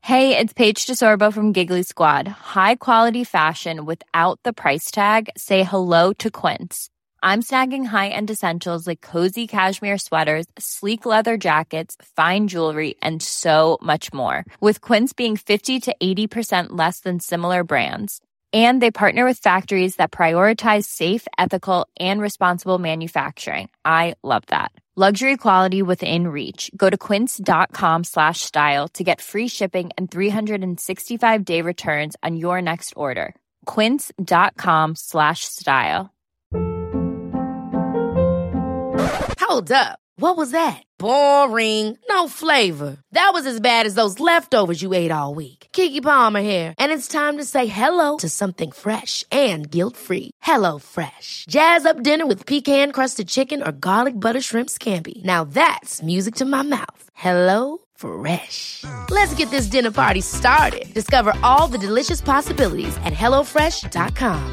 Hey, it's Paige DeSorbo from Giggly Squad. High quality fashion without the price tag. Say hello to Quince. I'm snagging high-end essentials like cozy cashmere sweaters, sleek leather jackets, fine jewelry, and so much more. With Quince being 50 to 80% less than similar brands. And they partner with factories that prioritize safe, ethical, and responsible manufacturing. I love that. Luxury quality within reach. Go to quince.com/style to get free shipping and 365-day returns on your next order. Quince.com/style. Hold up. What was that? Boring. No flavor. That was as bad as those leftovers you ate all week. Keke Palmer here. And it's time to say hello to something fresh and guilt-free. Hello Fresh. Jazz up dinner with pecan-crusted chicken or garlic butter shrimp scampi. Now that's music to my mouth. Hello Fresh. Let's get this dinner party started. Discover all the delicious possibilities at hellofresh.com.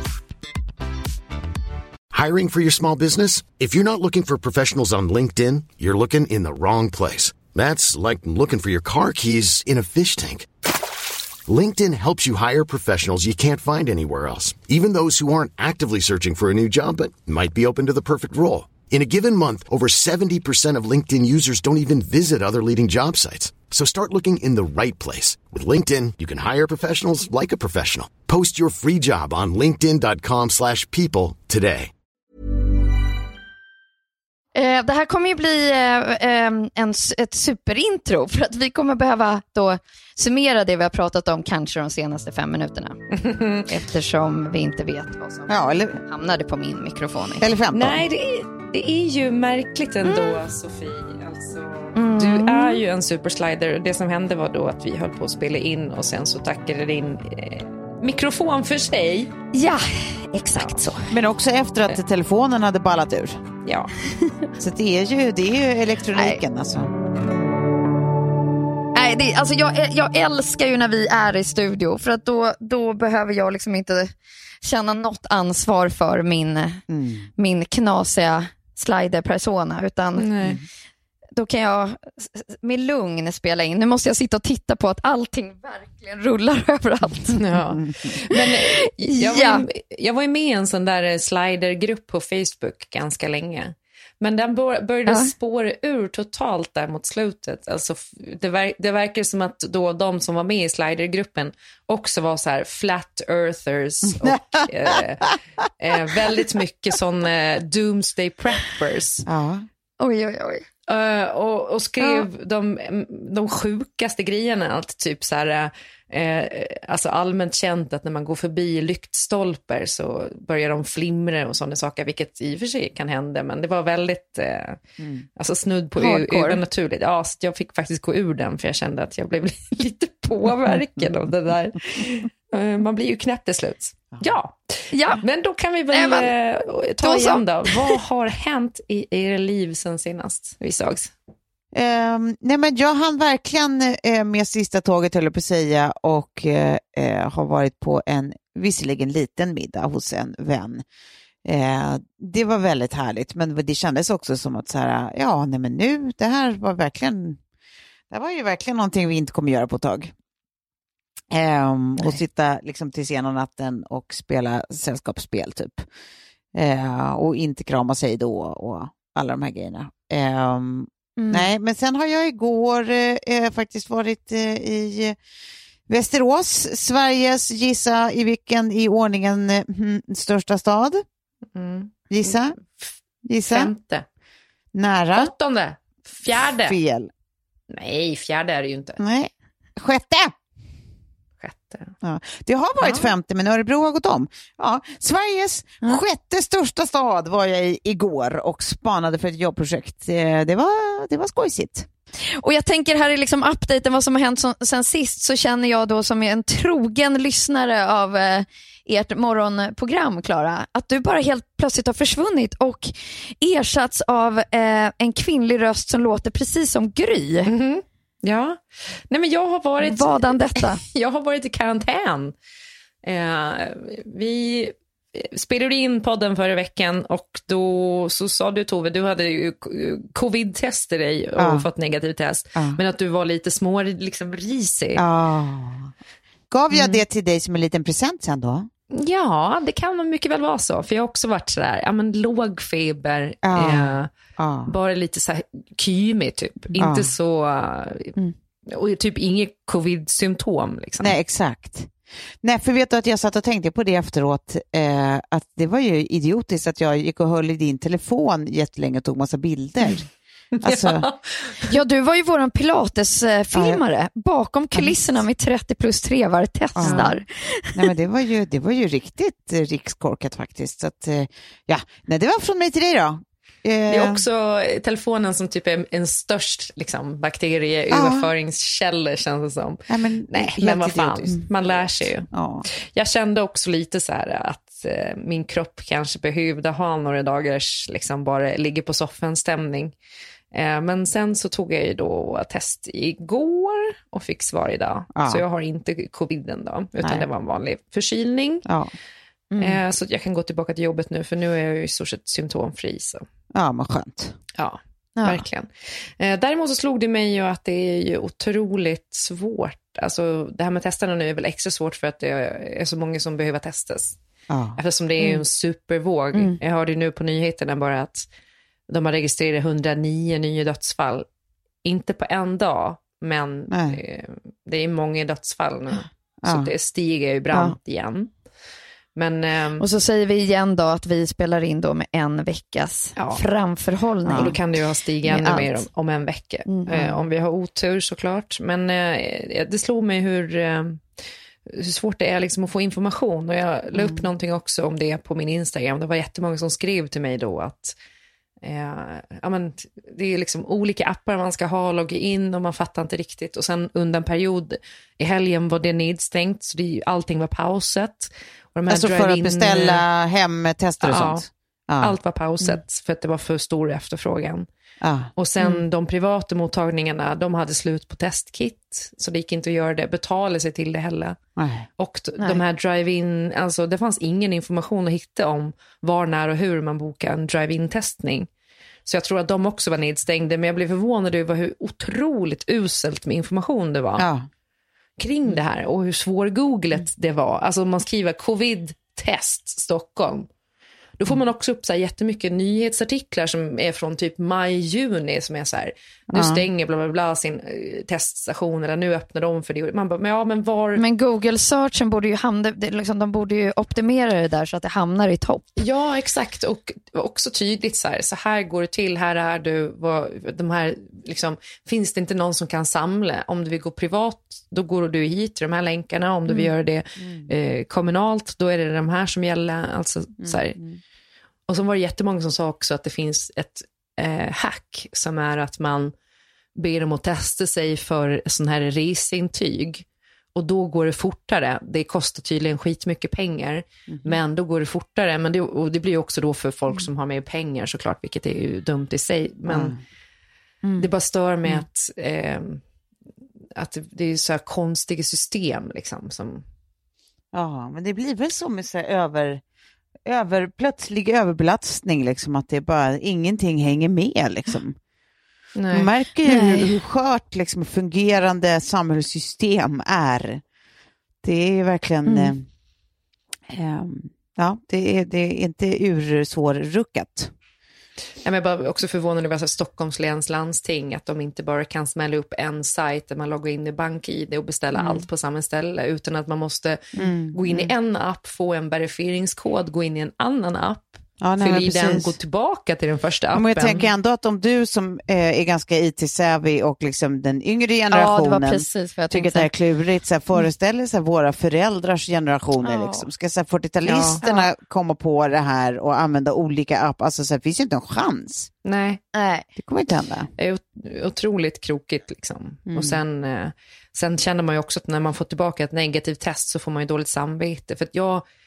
Hiring for your small business? If you're not looking for professionals on LinkedIn, you're looking in the wrong place. That's like looking for your car keys in a fish tank. LinkedIn helps you hire professionals you can't find anywhere else, even those who aren't actively searching for a new job but might be open to the perfect role. In a given month, over 70% of LinkedIn users don't even visit other leading job sites. So start looking in the right place. With LinkedIn, you can hire professionals like a professional. Post your free job on linkedin.com/people today. Det här kommer ju bli ett superintro, för att vi kommer behöva då summera det vi har pratat om kanske de senaste 5 minuterna. Eftersom vi inte vet vad som hamnade på min mikrofon. Eller 15. Nej, det är ju märkligt ändå, Sofie. Alltså, du är ju en superslider. Det som hände var då att vi höll på att spela in och sen så tackade din mikrofon för sig. Ja, exakt så. Men också efter att telefonen hade ballat ur. Ja. Så det är ju elektroniken. Nej. Alltså. Nej, alltså jag älskar ju när vi är i studio, för att då behöver jag liksom inte känna något ansvar för min knasiga slider-persona, utan då kan jag med lugn spela in. Nu måste jag sitta och titta på att allting verkligen rullar överallt. Ja. Men jag var ju med i en sån där slidergrupp på Facebook ganska länge. Men den började spåra ur totalt där mot slutet. Alltså, det verkar som att då de som var med i slidergruppen också var så här flat earthers och väldigt mycket sån doomsday preppers. Ja. Oj. Och skrev de sjukaste grejerna, allt typ så här, alltså allmänt känt att när man går förbi lyktstolper så börjar de flimra och sådana saker, vilket i och för sig kan hända, men det var väldigt alltså snudd på övernaturligt. Ja, så jag fick faktiskt gå ur den, för jag kände att jag blev lite påverkad av det där. Man blir ju knäpp till slut. Ja, men då kan vi väl ta igen då. Vad har hänt i era liv sen senast vi sågs? Nej, men jag hann verkligen med sista tåget, höll jag på att säga, och har varit på en visserligen liten middag hos en vän. Det var väldigt härligt, men det kändes också som att så här, men nu, det här var ju verkligen någonting vi inte kommer göra på ett tag. Och sitta liksom till sena natten och spela sällskapsspel typ. Och inte krama sig då och alla de här grejerna. Nej, men sen har jag igår faktiskt varit i Västerås, Sveriges, gissa i vilken i ordningen största stad? Gissa? 5:e. Nära. 8:e. 4:e. Fel. Nej, 4:e är det ju inte. Nej. 6:e. Ja. Det har varit 50, men Örebro har gått om. Ja, Sveriges 6:e största stad var jag i igår och spanade för ett jobbprojekt. Det var skojsigt. Och jag tänker här i liksom updaten vad som har hänt sen sist, så känner jag då som en trogen lyssnare av ert morgonprogram, Klara, att du bara helt plötsligt har försvunnit och ersatts av en kvinnlig röst som låter precis som Gry. Mm-hmm. Ja, nej, men jag har varit... Vadan detta? Jag har varit i karantän. spelade in podden förra veckan och då så sa du, Tove, du hade ju covid-test i dig och fått negativ test, men att du var lite små liksom risig. Gav jag det till dig som en liten present sen då? Ja, det kan nog mycket väl vara så, för jag har också varit sådär, låg feber, bara lite så här kymig typ, inte så och typ inget covid-symptom liksom. Nej, exakt. Nej, för vet du att jag satt och tänkte på det efteråt, att det var ju idiotiskt att jag gick och höll i din telefon jättelänge och tog massa bilder. Alltså... Ja, du var ju våran pilatesfilmare bakom kulisserna med 30+3 var testar. Nej, men det var ju riktigt rikskorkat faktiskt. Så att, nej, det var från mig till dig då. Det är också telefonen som typ är en störst liksom, bakterieöverföringskälla känns det som. Nej, men vad fan, man lär sig ju. Jag kände också lite så här att min kropp kanske behövde ha några dagars liksom bara ligga på soffan stämning. Men sen så tog jag ju då test igår och fick svar idag. Så jag har inte coviden då, utan det var en vanlig förkylning. Så att jag kan gå tillbaka till jobbet nu, för nu är jag ju i stort sett symptomfri. Så. Ja, men skönt. Ja, verkligen. Däremot så slog det mig ju att det är ju otroligt svårt. Alltså det här med testerna nu är väl extra svårt för att det är så många som behöver testas. Eftersom det är en supervåg. Jag hörde ju nu på nyheterna bara att de har registrerat 109 nya dödsfall. Inte på en dag, men det är många dödsfall nu. Så det stiger ju brant igen. Men, och så säger vi igen då att vi spelar in då med en veckas framförhållning. Och då kan det ju ha stigit ännu mer om en vecka. Om vi har otur såklart. Men det slog mig hur svårt det är liksom att få information. Och jag la upp någonting också om det på min Instagram. Det var jättemånga som skrev till mig då att det är liksom olika appar man ska ha, logga in och man fattar inte riktigt. Och sen under en period i helgen var det nedstängt, så allting var pausat. Och alltså för att beställa hem tester och sånt? Allt var pausat för att det var för stor efterfrågan. Och sen de privata mottagningarna, de hade slut på testkit, så det gick inte att göra det, betala sig till det heller. Och de här drive-in, alltså det fanns ingen information att hitta om var, när och hur man bokar en drive-in-testning. Så jag tror att de också var nedstängda, men jag blev förvånad över hur otroligt uselt med information det var kring det här och hur svårgooglet det var. Alltså om man skriver covid-test Stockholm, då får man också upp så här jättemycket nyhetsartiklar som är från typ maj-juni som är så här, nu stänger bla bla bla sin teststation, eller nu öppnar de för det. Man bara, men var... Men Google searchen borde ju hamna, liksom, de borde ju optimera det där så att det hamnar i topp. Ja, exakt. Och också tydligt så här går det till, här är du, de här, liksom, finns det inte någon som kan samla? Om du vill gå privat, då går du hit till de här länkarna. Om du vill göra det kommunalt, då är det de här som gäller. Alltså, så här. Och så var det jättemånga som sa också att det finns ett hack som är att man ber dem att testa sig för sån här reseintyg. Och då går det fortare. Det kostar tydligen skitmycket pengar. Men då går det fortare. Men det blir ju också då för folk som har mer pengar såklart, vilket är ju dumt i sig. Men det bara stör med att det är så här konstiga system liksom. Som... Ja, men det blir väl som med så här plötslig överbelastning liksom, att det bara ingenting hänger med liksom. Man märker ju hur skört liksom fungerande samhällssystem är. Det är verkligen det är inte ursvårruckat. Jag är bara också förvånad över Stockholms läns landsting, att de inte bara kan smälla upp en sajt där man loggar in i BankID och beställa allt på samma ställe, utan att man måste gå in i en app, få en verifieringskod, gå in i en annan app, fylla i den, gå tillbaka till den första appen. Men jag tänker ändå att om du som är ganska IT-savvy och liksom den yngre generationen tycker att det är klurigt, så här, föreställer sig våra föräldrars generationer liksom. Ska så här 40-talisterna komma på det här och använda olika appar, alltså så här, finns ju inte en chans. Nej. Det kommer inte hända. Det är otroligt krokigt liksom. Och sen känner man ju också att när man får tillbaka ett negativt test så får man ju dåligt samvete, för att jag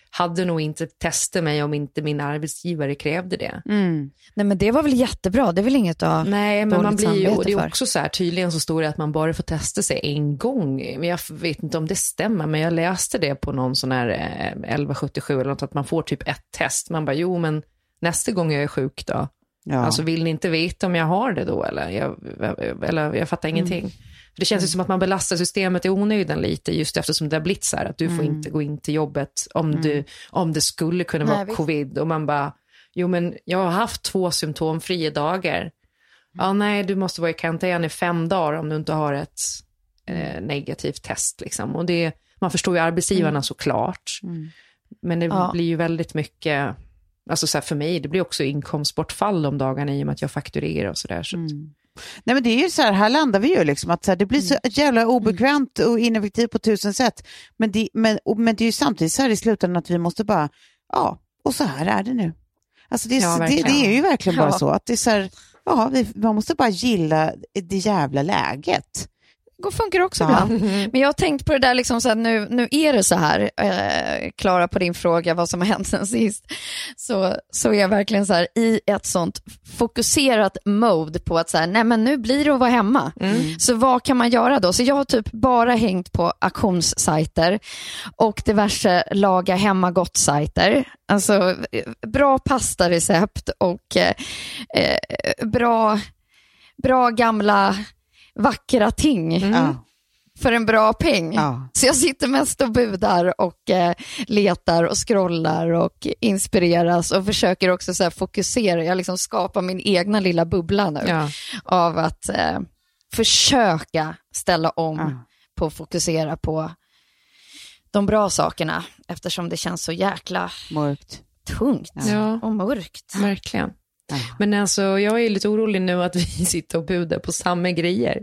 hade nog inte testat mig om inte min arbetsgivare krävde det. Nej, men det var väl jättebra. Det är väl inget att Nej, men man blir ju, det är för. också så här, tydligen så står det att man bara får testa sig en gång. Men jag vet inte om det stämmer, men jag läste det på någon sån här 1177 eller något, att man får typ ett test. Man bara, jo men nästa gång jag är sjuk då. Ja. Alltså vill ni inte veta om jag har det då? Eller jag fattar ingenting. Det känns ju som att man belastar systemet i onödan lite, just eftersom det har blivit så här att du får inte gå in till jobbet om det skulle kunna vara covid. Och man bara, jo men jag har haft 2 symptomfria dagar. Ja nej, du måste vara i karantän i 5 dagar om du inte har ett negativt test liksom. Och det, man förstår ju arbetsgivarna såklart. Men det blir ju väldigt mycket, alltså så här, för mig, det blir också inkomstbortfall de dagarna i och med att jag fakturerar och sådär. Nej, men det är ju så här landar vi ju liksom att så här, det blir så jävla obekvämt och ineffektivt på 1000 sätt. Men det är ju samtidigt så här i slutändan att vi måste bara, och så här är det nu. Alltså det är ju verkligen bara så att det är så här, man måste bara gilla det jävla läget. Det funkar också bra. Men jag har tänkt på det där liksom så att nu är det så här, Klara, på din fråga vad som har hänt sen sist, så är jag verkligen så här i ett sånt fokuserat mode på att så här, nej men nu blir det att vara hemma. Så vad kan man göra då? Så jag har typ bara hängt på auktionssajter och diverse laga hemma gott-sajter. Alltså bra pastarecept och bra gamla vackra ting för en bra peng. Så jag sitter mest och budar och letar och scrollar och inspireras och försöker också så här fokusera. Jag liksom skapar min egna lilla bubbla nu av att försöka ställa om på att fokusera på de bra sakerna, eftersom det känns så jäkla mörkt, tungt och mörkt. Verkligen. Men alltså, jag är lite orolig nu att vi sitter och budar på samma grejer.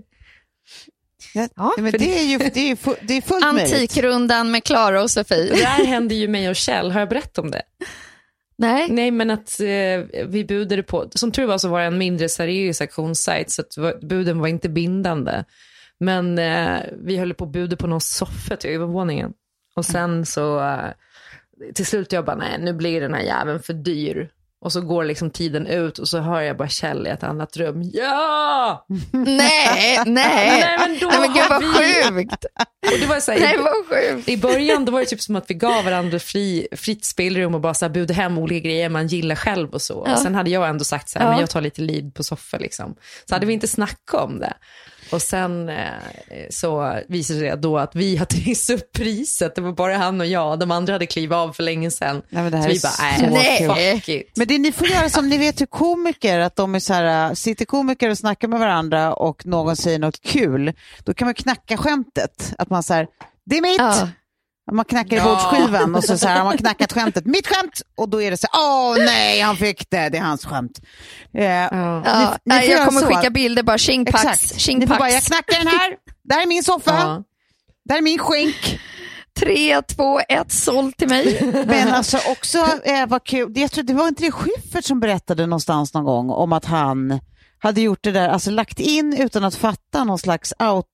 Men det är fullt möjligt. Antikrundan med Klara och Sofie. Det här hände ju mig och Kjell. Har jag berättat om det? Nej, men att vi budade på, som tur var så var det en mindre seriös auktionssajt, så att buden var inte bindande. Men vi höll på att buda på någon soffa till övervåningen. Och sen så till slut jag bara, nej nu blir den här jäveln för dyr. Och så går liksom tiden ut och så hör jag bara Kjell i ett annat rum. Ja! Nej, men gud vad sjukt. Och det var så här, nej, vad sjukt. I början då var det typ som att vi gav varandra fritt spelrum och bara så här buda hem olika grejer man gillar själv och så. Och sen hade jag ändå sagt så här, men jag tar lite lead på soffa liksom. Så hade vi inte snackat om det. Och sen så visade det då att vi hade trissat upp priset. Det var bara han och jag. De andra hade klivit av för länge sedan. Nej, men det här så vi bara, fuck it. Men det ni får göra som ni vet hur komiker, att de är så här, sitter komiker och snackar med varandra och någon säger något kul. Då kan man knacka skämtet. Att man säger, det är mitt. Man knackar i bordsskivan och så här har man knackat skämtet. Mitt skämt! Och då är det så här, nej, han fick det. Det är hans skämt. Ni jag kommer skicka bilder bara, tjingpax. Ni får bara, jag knackar den här. Där är min soffa. Där är min skänk. 3, 2, 1, såld till mig. Men alltså också, vad kul. Jag tror det var inte det Schyffert som berättade någonstans någon gång om att han hade gjort det där, alltså lagt in utan att fatta någon slags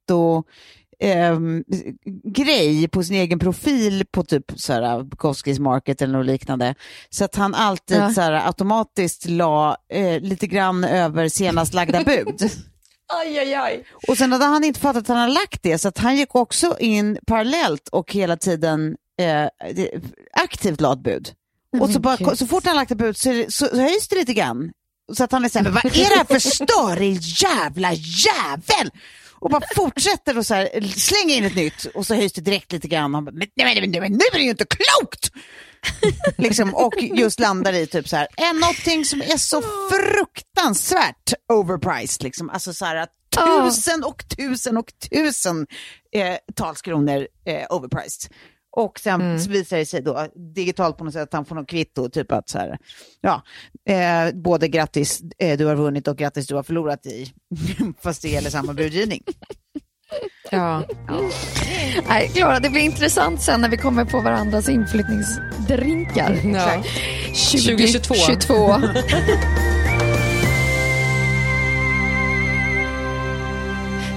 grej på sin egen profil på typ såhär Bukowskis Market eller något liknande, så att han alltid såhär automatiskt la lite grann över senast lagda bud. Aj. Och sen hade han inte fattat att han hade lagt det, så att han gick också in parallellt och hela tiden aktivt la ett bud. Och så, bara, så fort han lagt ett bud så höjs det lite grann. Så att han är såhär, vad är det här för story, jävla jävel? Och bara fortsätter och så här, slänger in ett nytt och så höjs det direkt lite grann. Han bara, men nu är det ju inte klokt! Liksom, och just landar i typ så här, någonting som är så fruktansvärt overpriced. Liksom. Alltså så här att 1000 talskronor overpriced. Och sen visar det sig då digitalt på något sätt att han får något kvitto, typ att så här, både grattis du har vunnit och grattis du har förlorat i, fast det gäller samma budgivning. Nej, Klara, det blir intressant sen när vi kommer på varandras inflyttningsdrinkar.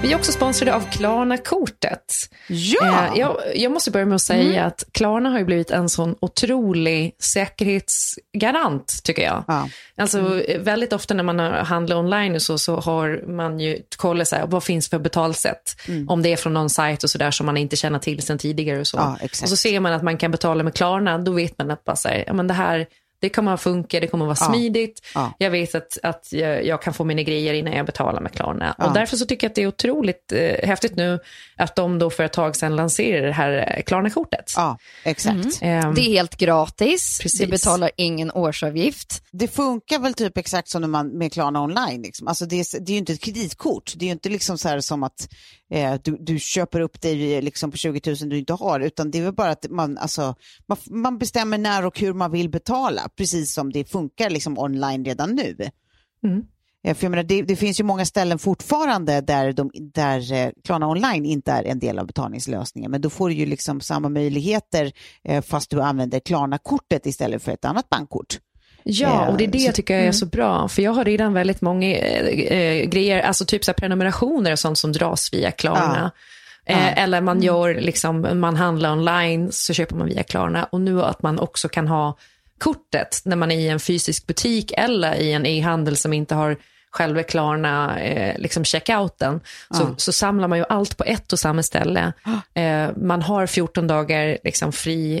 Vi är också sponsrade av Klarna-kortet. Ja! Jag måste börja med att säga att Klarna har ju blivit en sån otrolig säkerhetsgarant, tycker jag. Ja. Alltså väldigt ofta när man handlar online och så har man ju kollat så här, vad finns för betalsätt. Om det är från någon sajt och sådär som man inte känner till sedan tidigare och så. Ja, exakt. Och så ser man att man kan betala med Klarna, då vet man att bara så här, ja, men det här... Det kommer att funka, det kommer att vara smidigt. Ja. Jag vet att jag kan få mina grejer innan jag betalar med Klarna. Ja. Och därför så tycker jag att det är otroligt häftigt nu att de då för ett tag sedan lanserar det här Klarna-kortet. Ja, exakt. Det är helt gratis. Precis. Du betalar ingen årsavgift. Det funkar väl typ exakt som när man med Klarna online. Liksom. Alltså det är ju inte ett kreditkort. Det är ju inte liksom så här som att du köper upp dig liksom på 20 000 du inte har. Utan det är väl bara att man bestämmer när och hur man vill betala. Precis som det funkar liksom online redan nu. För jag menar, det finns ju många ställen fortfarande där Klarna online inte är en del av betalningslösningen. Men då får du ju liksom samma möjligheter fast du använder Klarna-kortet istället för ett annat bankkort. Ja, och det är det jag tycker är så bra. För jag har redan väldigt många grejer, alltså typ så här prenumerationer och sånt som dras via Klarna. Eller man gör liksom, man handlar online så köper man via Klarna. Och nu att man också kan ha kortet när man är i en fysisk butik eller i en e-handel som inte har själva Klarna liksom checkouten, så samlar man ju allt på ett och samma ställe. Man har 14 dagar liksom fri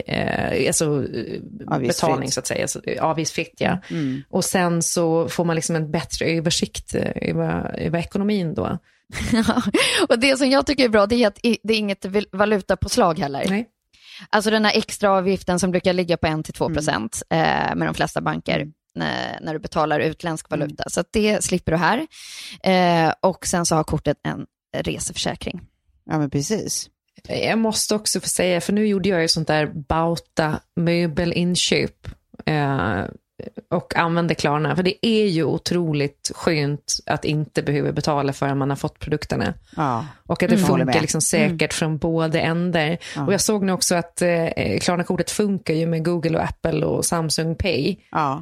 betalning så att säga, alltså, avgiftsfritt, ja. Och sen så får man liksom en bättre översikt över ekonomin då. Och det som jag tycker är bra, det är att det är inget valutapåslag heller. Nej. Alltså den här extra avgiften som brukar ligga på 1-2% med de flesta banker när du betalar utländsk valuta. Så att det slipper du här. Och sen så har kortet en reseförsäkring. Ja, men precis. Jag måste också få säga, för nu gjorde jag ju sånt där Bauta möbelinköp och använde Klarna. För det är ju otroligt skönt att inte behöva betala förrän man har fått produkterna. Ja. Och att det funkar liksom säkert från båda ändar. Ja. Och jag såg nu också att Klarna-kortet funkar ju med Google och Apple och Samsung Pay. Ja.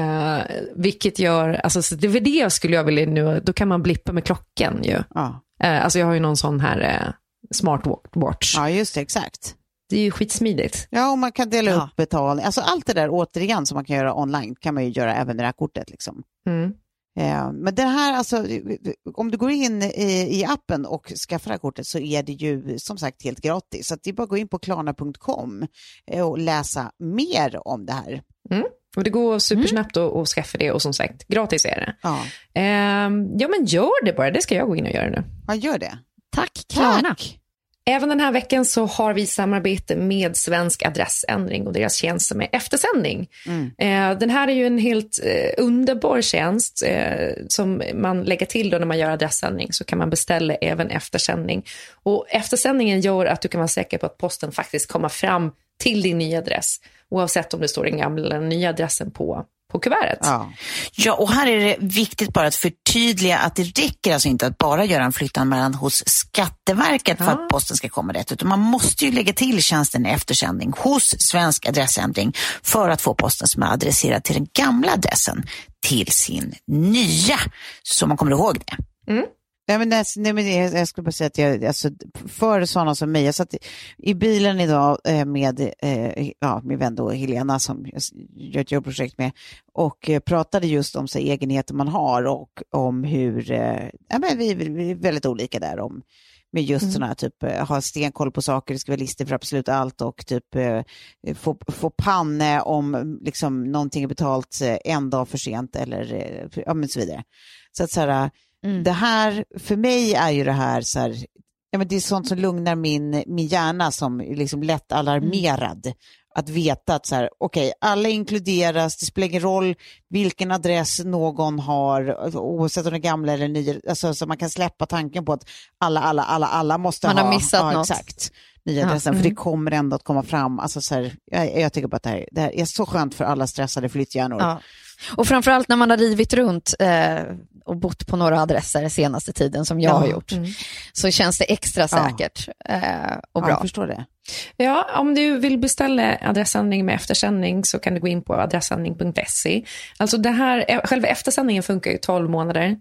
Vilket gör, alltså det var det skulle jag vilja nu, då kan man blippa med klockan ju. Ja. Alltså jag har ju någon sån här smartwatch. Ja, just det, exakt. Det är ju skitsmidigt. Ja, och man kan dela upp betalning. Alltså allt det där återigen som man kan göra online kan man ju göra även med det här kortet liksom. Men det här, alltså, om du går in i appen och skaffar det här kortet så är det ju som sagt helt gratis. Så att det är bara att gå in på klarna.com och läsa mer om det här. Och det går supersnabbt att skaffa det och som sagt, gratis är det. Ja. Ja, men gör det bara. Det ska jag gå in och göra nu. Ja, gör det. Tack, Klarna. Tack. Även den här veckan så har vi samarbete med Svensk Adressändring och deras tjänst som är eftersändning. Den här är ju en helt underbar tjänst som man lägger till då när man gör adressändring, så kan man beställa även eftersändning. Och eftersändningen gör att du kan vara säker på att posten faktiskt kommer fram till din nya adress, oavsett om det står den gamla eller den nya adressen på kuvertet. Ja, och här är det viktigt bara att förtydliga att det räcker alltså inte att bara göra en flyttanmälan hos Skatteverket för att posten ska komma rätt, utan man måste ju lägga till tjänsten eftersändning hos Svensk Adressändring för att få posten som är adresserad till den gamla adressen till sin nya, så man kommer ihåg det. Nej, men jag skulle bara säga att alltså, för sådana som mig, jag satt i bilen idag med min vän då, Helena, som jag gör ett jobbprojekt med, och pratade just om så egenheter man har och om hur vi är väldigt olika där om med just sådana här typ ha stenkoll på saker, det ska vara listor för absolut allt och typ få panne om liksom någonting är betalt en dag för sent eller men så vidare. Så att så här, det här, för mig är ju det här så här, men det är sånt som lugnar min hjärna som liksom lätt alarmerad. Att veta att så här, okej, alla inkluderas, det spelar ingen roll vilken adress någon har, oavsett om det är gamla eller nya, alltså, så man kan släppa tanken på att alla måste man ha. Man har missat något. Exakt. Nya adressen, för det kommer ändå att komma fram. Alltså, så här, jag tycker bara att det här är så skönt för alla stressade flytthjärnor. Ja. Och framförallt när man har rivit runt och bott på några adresser senaste tiden som jag har gjort, så känns det extra säkert och bra. Jag förstår det. Ja, om du vill beställa adressändring med eftersändning så kan du gå in på adressändring.se. Alltså det här, själva eftersändningen funkar ju 12 månader.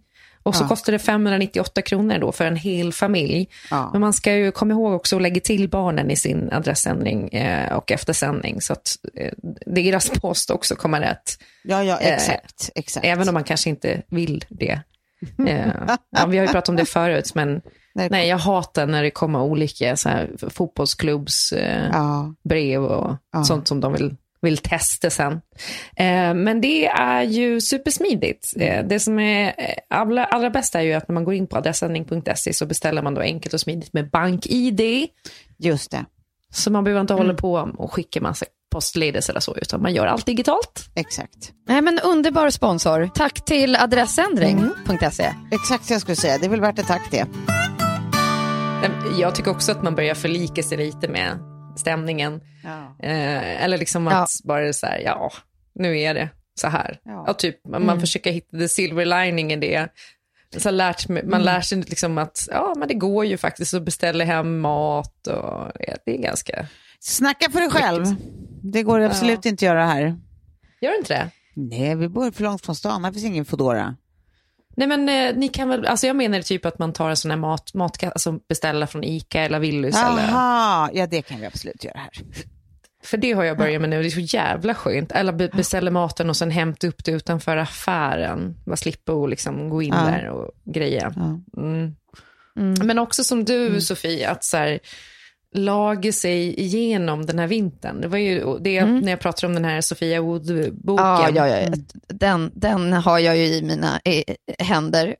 Och så kostar det 598 kronor då för en hel familj. Ja. Men man ska ju komma ihåg också att lägga till barnen i sin adressändring och eftersändning. Så att deras post också kommer rätt. Ja, exakt. Även om man kanske inte vill det. Vi har ju pratat om det förut, men nej, jag hatar när det kommer olika så här, fotbollsklubbs brev och sånt som de vill testa sen. Men det är ju supersmidigt. Det som är allra bästa är ju att när man går in på adressändring.se så beställer man då enkelt och smidigt med BankID. Just det. Så man behöver inte hålla på och skicka massa postledes eller så, utan man gör allt digitalt. Exakt. Nej, men underbar sponsor. Tack till adressändring.se. Exakt, jag skulle säga. Det är väl värt ett tack det. Jag tycker också att man börjar förlika sig lite med stämningen. Ja. Eller liksom att bara så här, nu är det så här. Ja. Typ, man försöker hitta the silver lining i det. Så man lär sig liksom att men det går ju faktiskt att beställa hem mat och det är ganska... Snacka för dig själv. Det går absolut inte att göra här. Gör det inte det? Nej, vi bor för långt från stan. Här finns ingen Foodora. Nej, men ni kan väl, alltså jag menar typ att man tar en sån här mat alltså beställa från Ica eller Willys. Aha, ja det kan vi absolut göra här. För det har jag börjat med nu, det är så jävla skönt. Eller beställa maten och sen hämta upp det utanför affären. Man slipper liksom gå in där och greja. Men också som du, Sofie, att så här, laga sig igenom den här vintern. Det var ju det när jag pratade om den här Sofia Wood-boken. Ja. Den har jag ju i mina händer.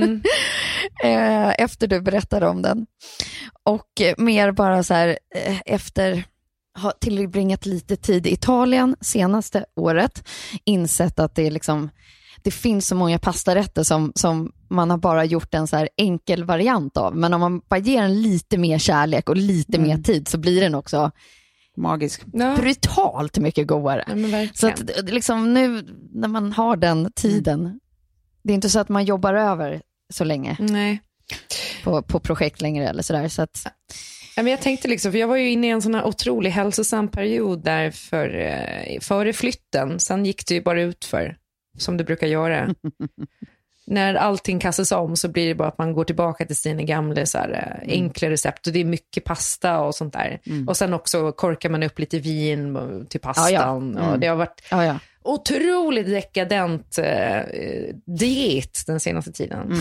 Efter du berättade om den. Och mer bara så här efter har tillbringat lite tid i Italien senaste året, insett att det är liksom, det finns så många pastarätter som man har bara gjort en så här enkel variant av. Men om man bara ger en lite mer kärlek och lite mer tid så blir den också magisk. Brutalt mycket godare. Ja, så att liksom nu när man har den tiden, det är inte så att man jobbar över så länge på projekt längre eller sådär. Så att... Men jag tänkte liksom, för jag var ju inne i en sån här otrolig hälsosam period där före flytten. Sen gick det ju bara ut för som det brukar göra. När allting kastas om så blir det bara att man går tillbaka till sina gamla så här, enkla recept. Och det är mycket pasta och sånt där. Och sen också korkar man upp lite vin till pastan. Och det har varit otroligt dekadent diet den senaste tiden.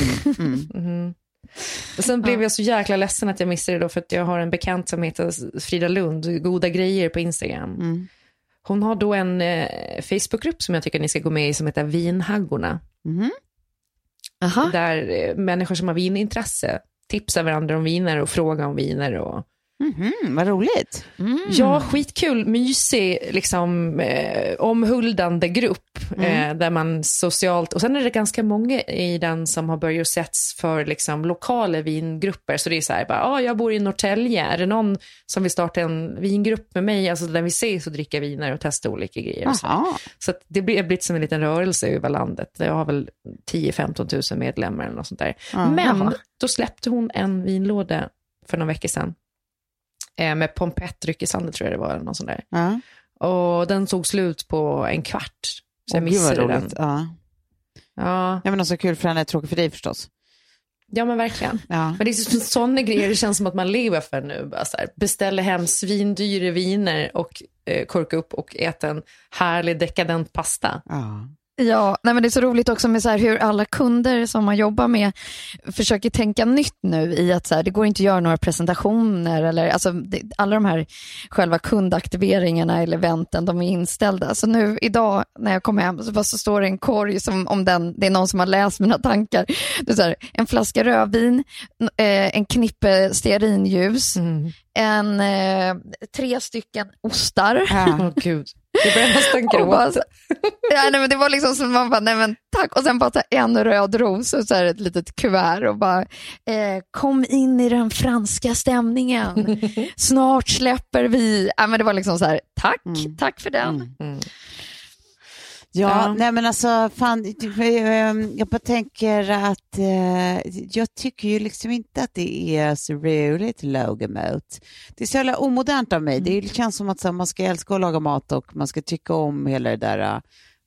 Och sen blev jag så jäkla ledsen att jag missade det då, för att jag har en bekant som heter Frida Lund, Goda grejer på Instagram. Hon har då en Facebookgrupp som jag tycker ni ska gå med i som heter Vinhaggorna. Där människor som har vinintresse tipsar varandra om viner och frågar om viner och... vad roligt. Ja, skitkul, mysig liksom omhuldande grupp där man socialt, och sen är det ganska många i den som har börjat sätts för liksom lokala vingrupper, så det är så här bara, jag bor i Norrtälje, är det någon som vill starta en vingrupp med mig, alltså där vi ses och dricka viner och testa olika grejer och så att det blir blivit som en liten rörelse över landet. Jag har väl 10-15 000 medlemmar eller något sånt där. Men då släppte hon en vinlåda för några veckor sedan med pompettryck i sandet, tror jag det var, någon sån där. Och den tog slut på en kvart. Så jag missade den. Ja, men också kul för henne, är tråkigt för dig förstås. Ja, men verkligen. Men det är sådana grejer, det känns som att man lever för nu. Bara så här, beställer hem svindyra viner och korka upp och äta en härlig dekadent pasta. Ja, nej men det är så roligt också med så här hur alla kunder som man jobbar med försöker tänka nytt nu i att så här, det går inte att göra några presentationer eller alltså alla de här själva kundaktiveringarna eller eventen, de är inställda. Så nu idag när jag kom hem så står det en korg som om det är någon som har läst mina tankar. Det är så här, en flaska rödvin, en knippe stearinljus, 3 stycken ostar. Gud. Det börjar nästan gråta. Nej, men det var liksom som man bara, nej men tack. Och sen bara en röd ros och så här ett litet kuvert och bara, kom in i den franska stämningen. Snart släpper vi. Men det var liksom så här, tack för den. Ja, nej men alltså fan, jag bara tänker att jag tycker ju liksom inte att det är så roligt att laga mat. Det är så jävla omodernt av mig. Det känns som att så, man ska älska att laga mat och man ska tycka om hela det där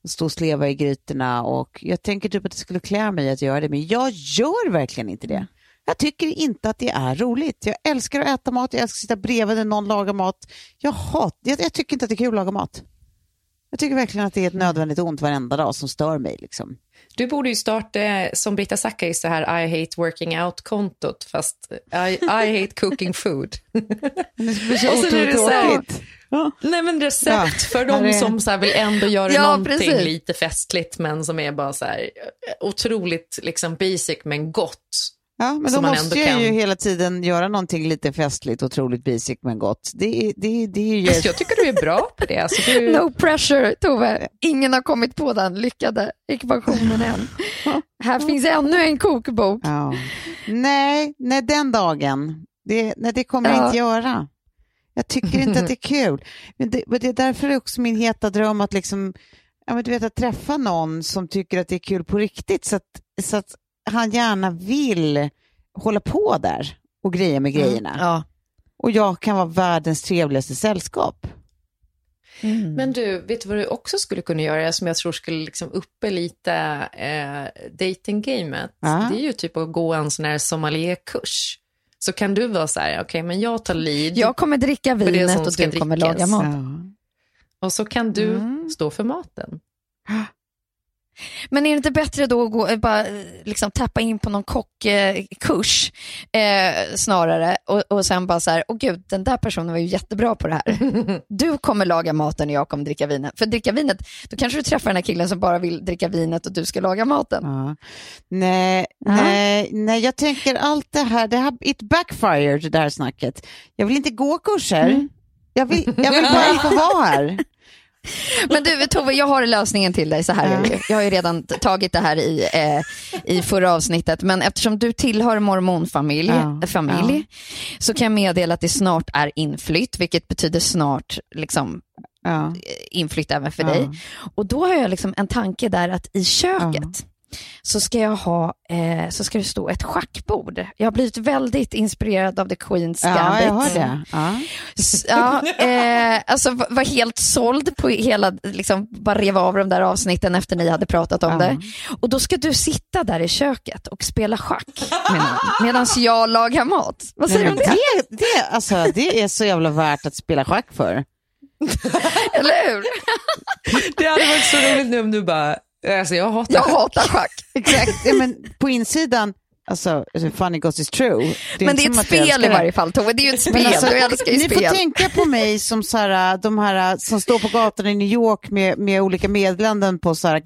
stå och sleva i grytorna, och jag tänker typ att det skulle klä mig att göra det, men jag gör verkligen inte det. Jag tycker inte att det är roligt. Jag älskar att äta mat, jag älskar att sitta bredvid när någon lagar mat. Jag tycker inte att det är kul att laga mat. Jag tycker verkligen att det är ett nödvändigt ont varenda dag som stör mig liksom. Du borde ju starta som Britta Zackari så här I hate working out-kontot, fast I hate cooking food. Det så och så är det så här, nej men recept för de som så här vill ändå göra någonting lite festligt, men som är bara så här otroligt liksom basic men gott. Ja, men då måste jag ju hela tiden göra någonting lite festligt, otroligt basic men gott. Det är ju... Jag tycker du är bra på det. Alltså, No pressure, Tove. Ingen har kommit på den lyckade ekvationen än. Här finns ännu en kokbok. Ja. Nej, den dagen. Det kommer jag inte göra. Jag tycker inte att det är kul. Men det är därför också min heta dröm att liksom, att träffa någon som tycker att det är kul på riktigt, så att han gärna vill hålla på där och greja med grejerna. Ja. Och jag kan vara världens trevligaste sällskap. Men du, vet du vad du också skulle kunna göra, som jag tror skulle liksom uppe lite datinggamet? Det är ju typ att gå en sån här sommelierkurs. Så kan du vara så här, okej, men jag tar lead. Jag kommer dricka vinet och du kommer laga mat. Och så kan du stå för maten. Men är det inte bättre då att gå, bara liksom tappa in på någon kockkurs snarare och sen bara så här, gud, den där personen var ju jättebra på det här. Du kommer laga maten och jag kommer dricka vinet. För dricka vinet, då kanske du träffar den här killen som bara vill dricka vinet och du ska laga maten. Ja. Nej, jag tänker allt det här it backfired, det här snacket. Jag vill inte gå kurser. Jag vill bara få vara här. Men du, Tove, jag har lösningen till dig så här. Jag har ju redan tagit det här i förra avsnittet, men eftersom du tillhör mormonfamilj så kan jag meddela att det snart är inflytt, vilket betyder snart liksom inflytt även för dig. Och då har jag liksom en tanke där att i köket så ska jag så ska det stå ett schackbord. Jag har blivit väldigt inspirerad av The Queen's Gambit. Ja, jag hör det. Alltså var helt såld på hela, liksom bara rev av de där avsnitten efter ni hade pratat om det. Och då ska du sitta där i köket och spela schack medan jag lagar mat. Vad säger du om det? Det är så jävla värt att spela schack för. Eller hur? Det hade varit så roligt nu om du bara... Alltså, jag hatar schack. Exakt, men på insidan, alltså funny goes is true. Men det är ett spel i varje fall, Tove. Det är ju ett spel, alltså, du älskar ju spel. Ni får tänka på mig som så här, de här som står på gatan i New York med olika meddelanden på så här.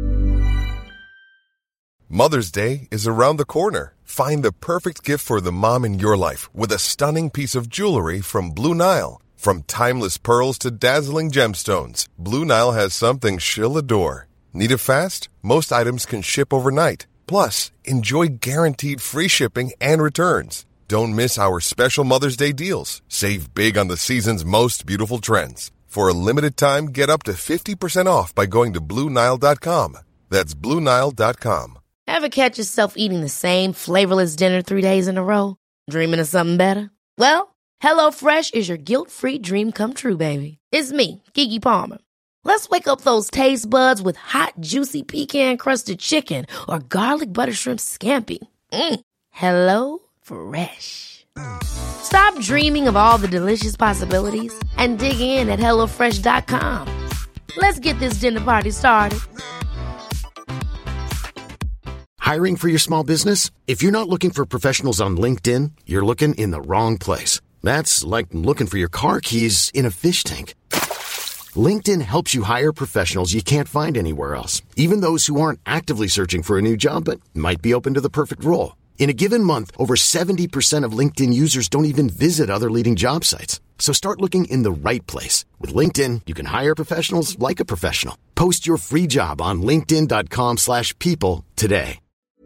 Mother's Day is around the corner. Find the perfect gift for the mom in your life with a stunning piece of jewelry from Blue Nile. From timeless pearls to dazzling gemstones, Blue Nile has something she'll adore. Need it fast? Most items can ship overnight. Plus, enjoy guaranteed free shipping and returns. Don't miss our special Mother's Day deals. Save big on the season's most beautiful trends. For a limited time, get up to 50% off by going to BlueNile.com. That's BlueNile.com. Ever catch yourself eating the same flavorless dinner 3 days in a row? Dreaming of something better? Well, HelloFresh is your guilt-free dream come true, baby. It's me, Keke Palmer. Let's wake up those taste buds with hot, juicy pecan-crusted chicken or garlic butter shrimp scampi. Hello Fresh. Stop dreaming of all the delicious possibilities and dig in at HelloFresh.com. Let's get this dinner party started. Hiring for your small business? If you're not looking for professionals on LinkedIn, you're looking in the wrong place. That's like looking for your car keys in a fish tank. LinkedIn helps you hire professionals you can't find anywhere else, even those who aren't actively searching for a new job but might be open to the perfect role. In a given month, over 70% of LinkedIn users don't even visit other leading job sites. So start looking in the right place. With LinkedIn, you can hire professionals like a professional. Post your free job on linkedin.com/people today.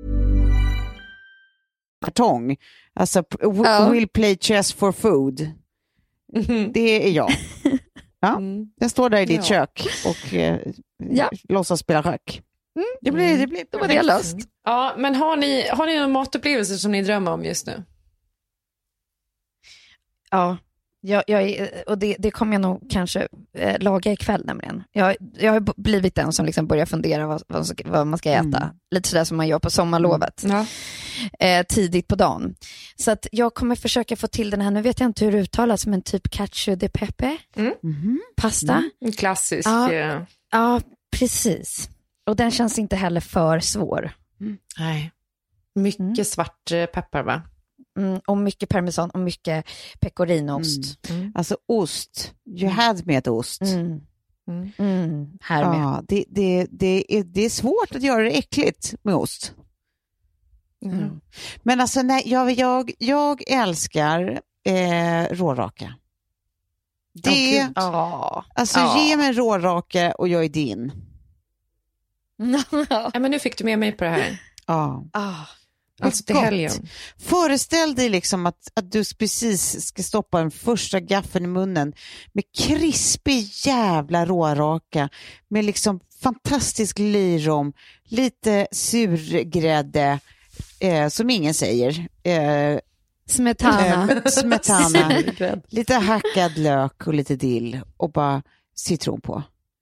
Kartong. Alltså, will play chess for food. Det är jag. Ja, jag står där i ditt kök och låtsas spela schack. Det blir då var det löst. Ja, men har ni någon matupplevelse som ni drömmer om just nu? Ja, Och det kommer jag nog kanske laga ikväll nämligen. Jag har blivit den som liksom börjar fundera vad man ska äta. Lite sådär som man gör på sommarlovet. Tidigt på dagen. Så att jag kommer försöka få till den här, nu vet jag inte hur det uttalas, men typ cacio de pepe. Pasta. Klassisk. Ja, precis. Och den känns inte heller för svår. Nej. Mycket svart peppar, va? Och mycket parmesan och mycket pecorinoost. Alltså ost. You had med ost. Här med. Ja, det är svårt att göra det äckligt med ost. Men alltså nej, jag älskar råraka. Ge mig en råraka och jag är din. Men nu fick du med mig på det här. Alltså till helgen. Föreställ dig liksom att du precis ska stoppa en första gaffeln i munnen med krispig jävla råraka med liksom fantastisk lyrom, lite surgrädde som ingen säger. Smetana. Lite hackad lök och lite dill och bara citron på.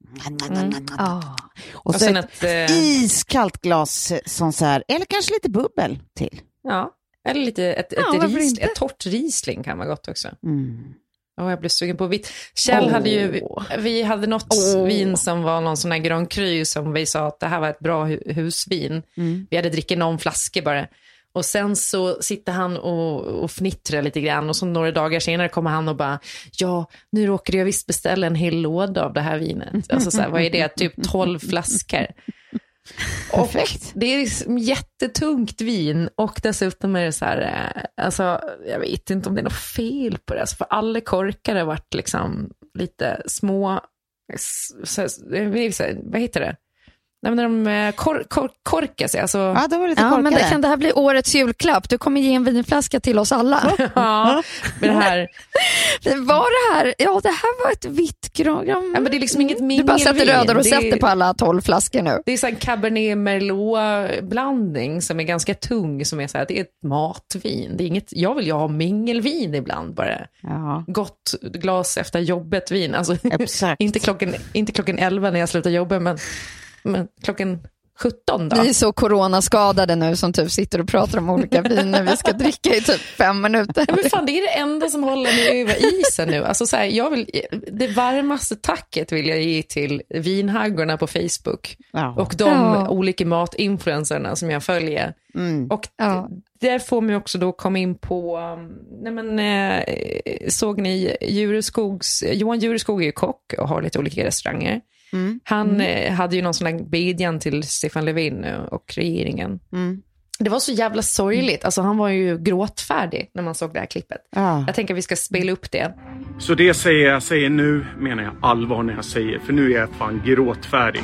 Och så ett iskallt glas sån så här, eller kanske lite bubbel till. Ja, eller lite ett torrt Riesling kan vara gott också. Jag blev sugen på vitt. Kjell hade ju, vi hade något vin som var någon sån här Grand Cru som vi sa att det här var ett bra husvin. Vi hade drickit någon flaska bara. Och sen så sitter han och fnittrar lite grann. Och så några dagar senare kommer han och bara, nu råkade jag visst beställa en hel låda av det här vinet. Alltså så här, vad är det? Typ 12 flaskor. Perfekt. Och det är jättetungt vin. Och dessutom är det så här, alltså jag vet inte om det är något fel på det. Alltså, för alla korkar har varit liksom lite små, vad heter det? När de korkar sig. Alltså... Ja, det var lite korkade. Men kan det här bli årets julklapp? Du kommer ge en vinflaska till oss alla. Ja, men det här... Var det här? Ja, det här var ett vitt gram. Ja, men det är liksom inget mingelvin. Du bara sätter röda och sätter på alla 12 flaskor nu. Det är så en Cabernet Merlot-blandning som är ganska tung. Som är så här, det är ett matvin. Det är inget, jag vill ju ha mingelvin ibland bara. Ja. Gott glas efter jobbet vin. Alltså, inte klockan 11 när jag slutar jobba, men klockan 17 då. Vi är så coronaskadade nu som typ sitter och pratar om olika viner vi ska dricka i typ 5 minuter. Ja, men fan, det är det enda som håller mig över isen nu. Alltså så här, det varmaste tacket vill jag ge till vinhaggorna på Facebook. Och de olika matinfluencerna som jag följer. Och där får man också då komma in på såg ni Johan Jureskog är ju kock och har lite olika restauranger. Han hade ju någon sån här bedjan till Stefan Löfven och regeringen. Det var så jävla sorgligt. Alltså han var ju gråtfärdig när man såg det här klippet. Jag tänker att vi ska spela upp det. Så det jag säger nu menar jag allvar när jag säger. För nu är jag fan gråtfärdig.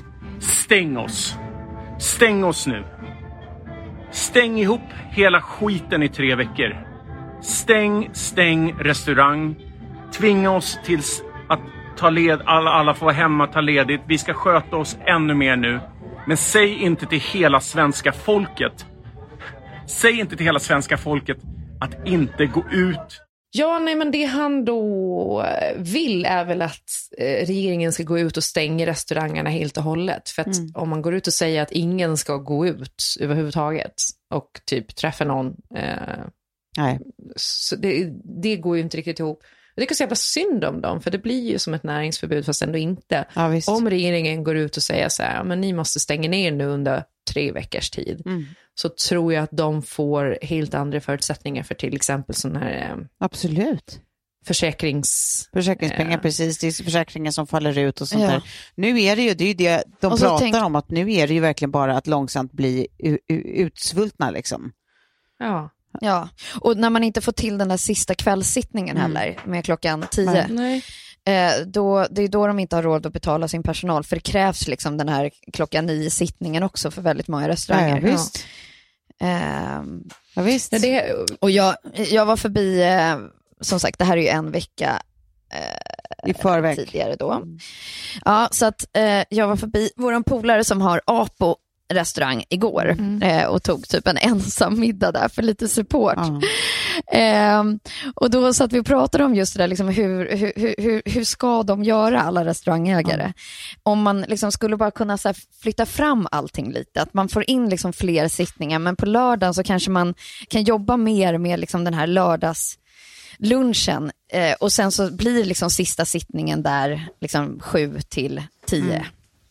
Stäng oss nu. Stäng ihop hela skiten i 3 veckor. Stäng restaurang. Tvinga oss till att ta led, alla får vara hemma, ta ledigt. Vi ska sköta oss ännu mer nu. Men säg inte till hela svenska folket. Säg inte till hela svenska folket att inte gå ut. Ja, nej, men det han då vill är väl att regeringen ska gå ut och stänga restaurangerna helt och hållet. För att om man går ut och säger att ingen ska gå ut överhuvudtaget och typ träffa någon. Nej. Så det går ju inte riktigt ihop. Det är så jävla synd om dem, för det blir ju som ett näringsförbud fast ändå inte. Ja, om regeringen går ut och säger så här, men ni måste stänga ner nu under 3 veckors tid. Så tror jag att de får helt andra förutsättningar för till exempel sån här... Absolut. Försäkringspengar, precis. Det är försäkringar som faller ut och sånt där. Nu är det ju det de pratar om, att nu är det ju verkligen bara att långsamt bli utsvultna liksom. Ja, och när man inte får till den där sista kvällssittningen heller med klockan 10, det är då de inte har råd att betala sin personal, för det krävs liksom den här klockan 9-sittningen också för väldigt många restauranger. Ja, visst. Och jag var förbi, som sagt, det här är ju en vecka i förväg tidigare då. Ja, så att jag var förbi våran polare som har Apo restaurang igår och tog typ en ensam middag där för lite support. Och då så att vi pratade om just det där, liksom, hur ska de göra, alla restaurangägare? Om man liksom skulle bara kunna så här, flytta fram allting lite, att man får in liksom fler sittningar, men på lördagen så kanske man kan jobba mer med liksom den här lördagslunchen, och sen så blir liksom sista sittningen där liksom 7 till 10.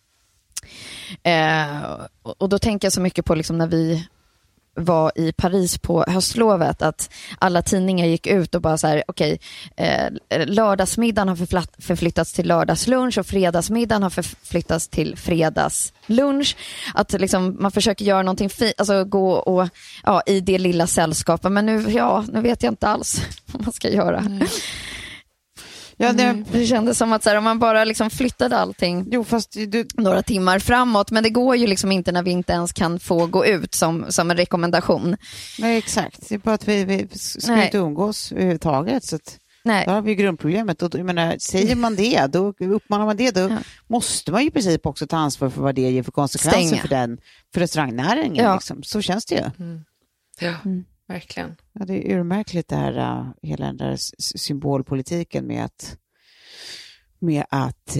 Och då tänker jag så mycket på liksom när vi var i Paris på höstlovet, att alla tidningar gick ut och bara så här, okej, lördagsmiddagen har förflyttats till lördagslunch och fredagsmiddagen har förflyttats till fredagslunch. Att liksom man försöker göra någonting alltså gå och i det lilla sällskapet, men nu vet jag inte alls vad man ska göra. Ja, det kändes som att så här, om man bara liksom flyttade allting några timmar framåt, men det går ju liksom inte när vi inte ens kan få gå ut som en rekommendation. Nej, exakt. Det är bara att vi ska inte umgås överhuvudtaget, så att då har vi grundproblemet. Och jag menar, säger man det, då uppmanar man det, då måste man ju i princip också ta ansvar för vad det ger för konsekvenser för restaurangnäringen. Liksom. Så känns det ju. Verkligen. Ja, det är urmärkligt det här, hela den där symbolpolitiken med att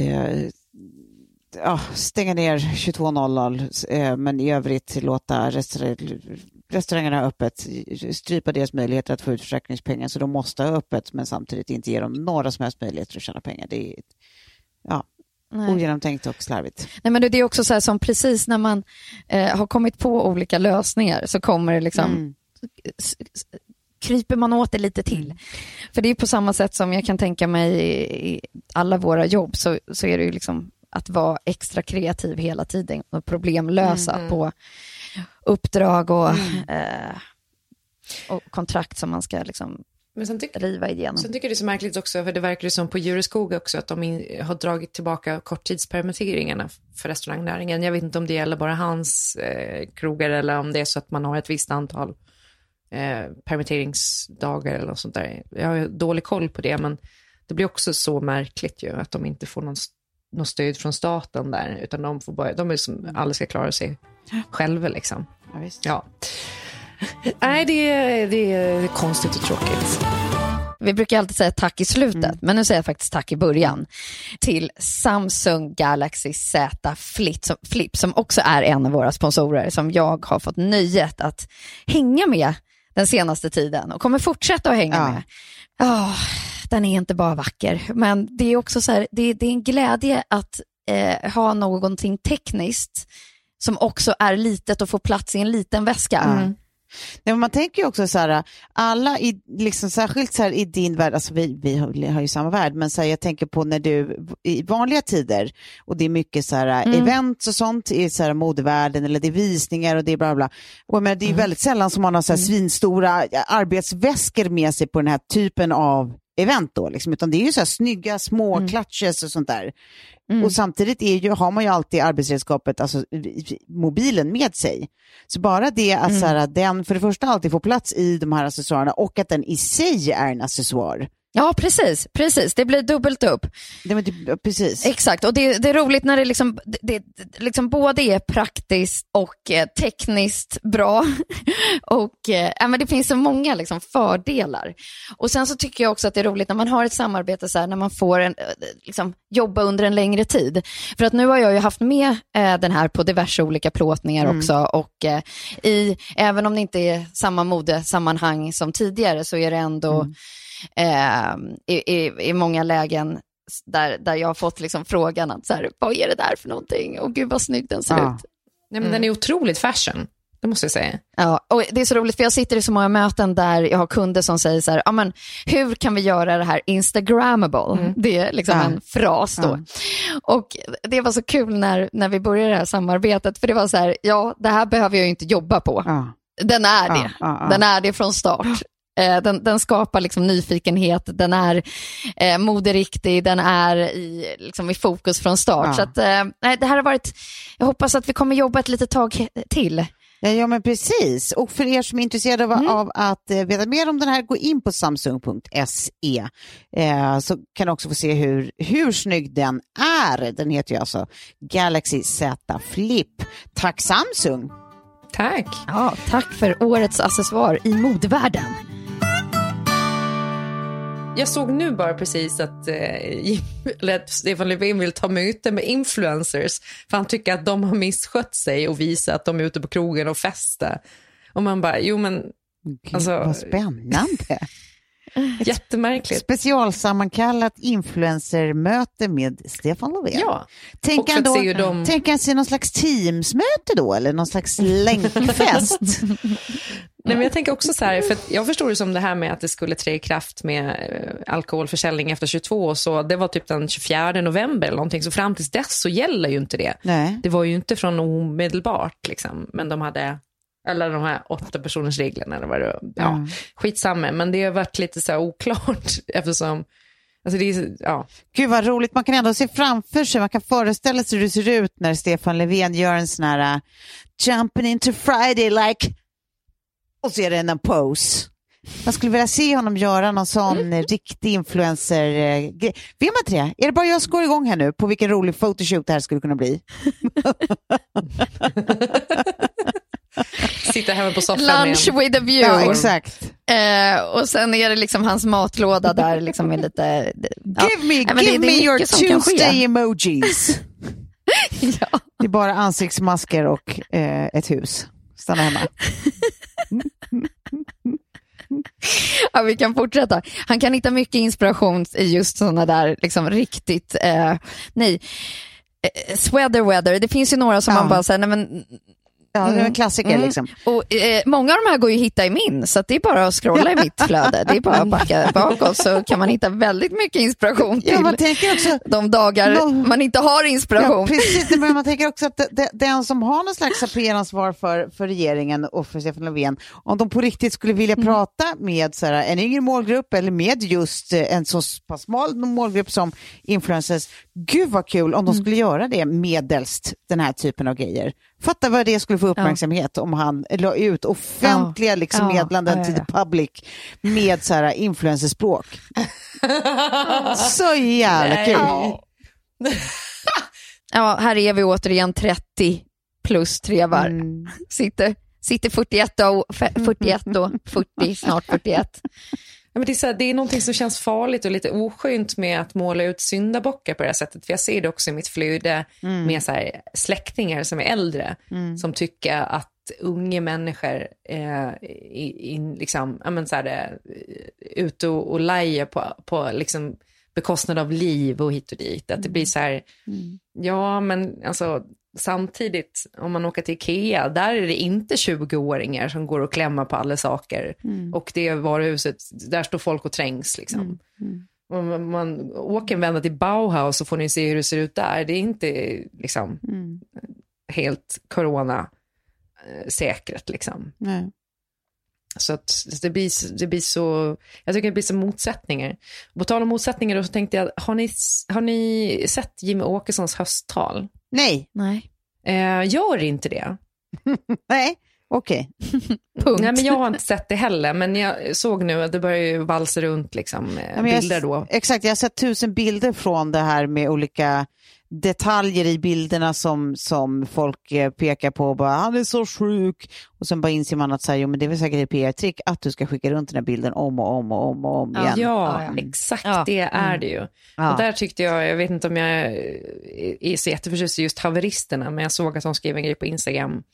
stänga ner 22.00, men i övrigt låta restaurangerna öppet, strypa deras möjligheter att få ut försäkringspengar, så de måste ha öppet, men samtidigt inte ge dem några som helst möjligheter att tjäna pengar. Det är ogenomtänkt och slarvigt. Nej, men det är också så här, som precis när man har kommit på olika lösningar, så kommer det liksom kryper man åt det lite till. För det är på samma sätt som jag kan tänka mig i alla våra jobb, så är det ju liksom att vara extra kreativ hela tiden och problemlösa på uppdrag och kontrakt som man ska liksom riva igenom. Sen tycker jag det är så märkligt också, för det verkar som på Djureskog också att de har dragit tillbaka korttidspermitteringarna för restaurangnäringen. Jag vet inte om det gäller bara hans krogar, eller om det är så att man har ett visst antal permitteringsdagar eller något sånt där. Jag har dålig koll på det, men det blir också så märkligt ju att de inte får någon stöd från staten där, utan de är som alla ska klara sig själva liksom. Ja, visst. Ja. Nej, det är konstigt och tråkigt. Vi brukar alltid säga tack i slutet, men nu säger jag faktiskt tack i början till Samsung Galaxy Z Flip som också är en av våra sponsorer, som jag har fått nöjet att hänga med den senaste tiden och kommer fortsätta att hänga med. Den är inte bara vacker, men det är också så här, det är en glädje att ha någonting tekniskt som också är litet och får plats i en liten väska. Nej, man tänker ju också så här, alla liksom, särskilt så här i din värld, alltså vi har ju samma värld, men så här, jag tänker på när du i vanliga tider, och det är mycket så här events och sånt i så här modevärlden, eller det är visningar och det är bla bla. Och men det är ju väldigt sällan som man har så här svinstora arbetsväskor med sig på den här typen av event då, liksom, utan det är ju så här snygga små clutches och sånt där. Och samtidigt har man ju alltid arbetsredskapet, alltså mobilen med sig. Så bara det att så här, den för det första alltid får plats i de här accessoarerna, och att den i sig är en accessoar. Ja, precis. Det blir dubbelt upp. Precis. Exakt, och det är roligt när det liksom både är praktiskt och tekniskt bra. Och men det finns så många liksom fördelar. Och sen så tycker jag också att det är roligt när man har ett samarbete så här, när man får jobba under en längre tid. För att nu har jag ju haft med den här på diverse olika plåtningar också, och även om det inte är samma modesammanhang som tidigare, så är det ändå i många lägen där jag har fått liksom frågan att så här, vad är det där för någonting? Och gud vad snygg den ser ut. Nej, men den är otroligt fashion, det måste jag säga. Ja, och det är så roligt för jag sitter i så många möten där jag har kunder som säger så här, men hur kan vi göra det här instagrammable? Det är liksom en fras då. Och det var så kul när vi började det här samarbetet, för det var så här, det här behöver jag ju inte jobba på. Den är det. Den är det från start. Den skapar liksom nyfikenhet, den är moderiktig, den är i fokus från start. Så att, det här har varit, jag hoppas att vi kommer jobba ett litet tag till. Ja, men precis. Och för er som är intresserade av att veta mer om den här, gå in på samsung.se, så kan du också få se hur snygg den är. Den heter ju alltså Galaxy Z Flip. Tack Samsung! Tack! Ja, tack för årets accessoar i modevärlden. Jag såg nu bara precis att Stefan Löfven vill ta möte med influencers för han tycker att de har misskött sig och visa att de är ute på krogen och festa. Och man bara, alltså, vad spännande. Jättemärkligt. Specialsammankallat influencermöte med Stefan Löfven. Ja. Tänker han sig någon slags teamsmöte då eller någon slags länkfest? Nej, men jag tänker också så här, för att jag förstår det som det här med att det skulle trä i kraft med alkoholförsäljning efter 22, så det var typ den 24 november eller någonting, så fram tills dess så gäller ju inte det. Nej. Det var ju inte från omedelbart liksom, men de hade eller de här 8 personers reglerna eller vad det var. Skitsamma, men det har varit lite så här oklart eftersom alltså det är, Gud vad roligt, man kan ändå se framför sig, man kan föreställa sig hur det ser ut när Stefan Löfven gör en sån här jumping into Friday like och så är det en pose. Man skulle vilja se honom göra någon sån riktig influencer-grej. Vet man inte det? Är det bara jag som går igång här nu på vilken rolig photoshoot det här skulle kunna bli? Sitta hemma på soffan Lunch with a view. Ja, exakt. Och sen är det liksom hans matlåda där liksom är lite... Give me your Tuesday emojis. Ja. Det är bara ansiktsmasker och ett hus. Stanna hemma. Ja, vi kan fortsätta. Han kan hitta mycket inspiration i just sådana där liksom riktigt sweater weather. Det finns ju några som man bara säger, nej men ja, det är en klassiker liksom. Och många av de här går ju att hitta i min, så att det är bara att scrolla i mitt flöde. Det är bara att backa bakåt så kan man hitta väldigt mycket inspiration till man tänker också, de dagar man inte har inspiration. Ja, precis, men man tänker också att den som har någon slags AP-ansvar för regeringen och för Stefan Löfven, om de på riktigt skulle vilja prata med så här, en yngre målgrupp eller med just en så pass smal målgrupp som influencers, gud vad kul om de skulle göra det medelst den här typen av grejer. Fatta vad det skulle få uppmärksamhet om han la ut offentliga meddelanden till the public med så här influencerspråk. Så jävla kul. Ja, här är vi återigen 30 plus trevar. Sitter 41 och 40, snart 41. Ja, men det är någonting som känns farligt och lite oskönt med att måla ut syndabockar på det här sättet. För jag ser det också i mitt flöde med så här släktingar som är äldre som tycker att unga människor liksom, ute och lejer på liksom bekostnad av liv och hit och dit. Att det blir så här, ja men alltså samtidigt om man åker till Ikea, där är det inte 20-åringar som går och klämmer på alla saker. Och det varuhuset, där står folk och trängs liksom. Om man åker en vända till Bauhaus så får ni se hur det ser ut där. Det är inte liksom helt corona säkert liksom. Nej. Så att det blir så, jag tycker det blir så motsättningar. På tal om motsättningar då, så tänkte jag, har ni sett Jimmy Åkessons hösttal? Nej. Gör inte det. Nej, okej. Punkt. Nej, men jag har inte sett det heller, men jag såg nu att det börjar ju valsa runt liksom, bilder då. Exakt, jag har sett 1000 bilder från det här med olika detaljer i bilderna som folk pekar på och bara, han är så sjuk, och sen bara inser man att så här, jo, men det är väl säkert ett PR-trick att du ska skicka runt den här bilden om igen. Ja, exakt det är det ju. Ja. Och där tyckte jag vet inte om jag är så jätteförtjust i just haveristerna, men jag såg att de skrev en grej på Instagram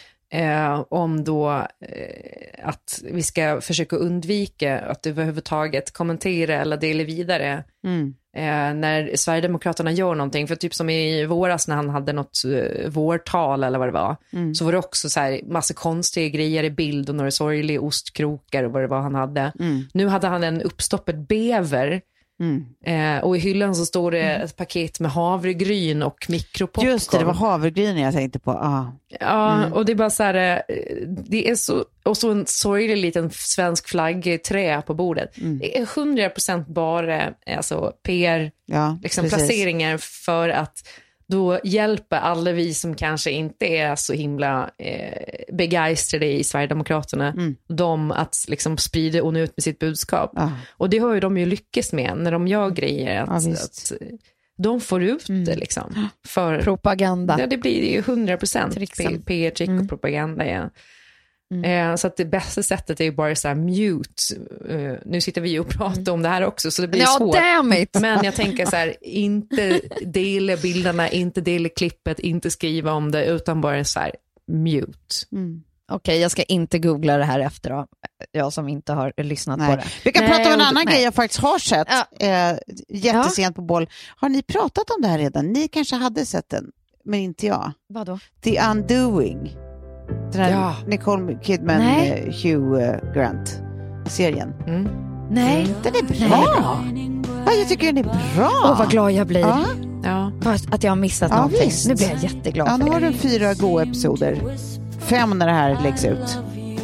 om då att vi ska försöka undvika att överhuvudtaget kommentera eller dela vidare när Sverigedemokraterna gör någonting. För typ som i våras när han hade något vårtal eller vad det var, så var det också så här massa konstiga grejer i bild och några sorgliga ostkrokar och vad det var han hade. Nu hade han en uppstoppad bever. Och i hyllan så står det ett paket med havregryn och mikropopcorn. Just det var havregryn jag tänkte på. Ja, och det är bara så här, det är så, och så en sorglig liten svensk flaggträ på bordet. Det är 100% bara alltså PR liksom, placeringar för att då hjälper alla vi som kanske inte är så himla begeistrade i Sverigedemokraterna de att liksom sprida och nå ut med sitt budskap. Och det har ju de ju lyckats med när de gör grejer att de får ut det liksom. För propaganda. Ja, det blir ju 100% PR-trick och propaganda. Ja. Så att det bästa sättet är ju bara så här mute. Nu sitter vi och pratar om det här också, så det blir svårt. Damn it. Men jag tänker så här, inte dela bilderna, inte dela klippet, inte skriva om det, utan bara så här mute. Okej, jag ska inte googla det här efter då. Jag som inte har lyssnat på det. Vi kan prata om en annan grej jag faktiskt har sett. Jättesent på boll. Har ni pratat om det här redan? Ni kanske hade sett den, men inte jag. Vadå? The Undoing. Den här Nicole Kidman, Hugh Grant-serien. Nej. Den är bra. Ja, jag tycker den är bra. Vad glad jag blir. Ja. Att jag har missat någonting. Visst. Nu blir jag jätteglad nu för har det. du 4 episoder. 5 när det här läggs ut.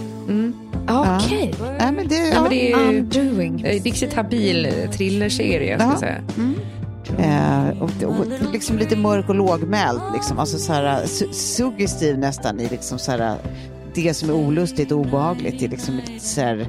Okej. Ja, men det Ja, men det är ju Undoing. riktigt habil thrillerserie, ska jag säga. Och liksom lite mörk och lågmäld liksom. Alltså så här suggestiv nästan i liksom så här, det som är olustigt och obehagligt. Det är liksom lite så här,